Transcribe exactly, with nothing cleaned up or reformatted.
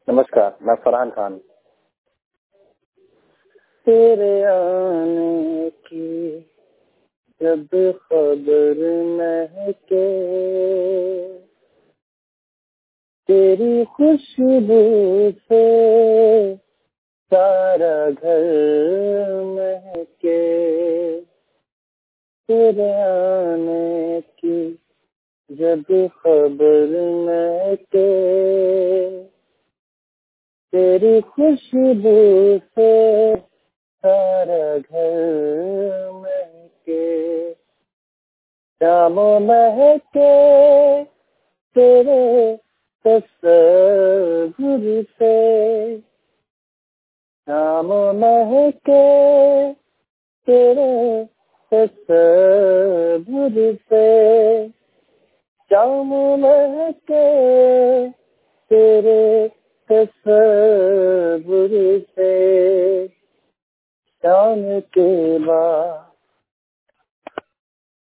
नमस्कार, मैं फरहान खान। तेरे आने की जब खबर महके, तेरी खुशबू से सारा घर महके, तेरे आने की जब खबर महके, तेरी खुशबू से सारा घर महके, शाम महके तेरे तस्वीर से, शाम महके तेरे तस्वीर से, शाम महके तेरे तस्वीर से, शाम के बाद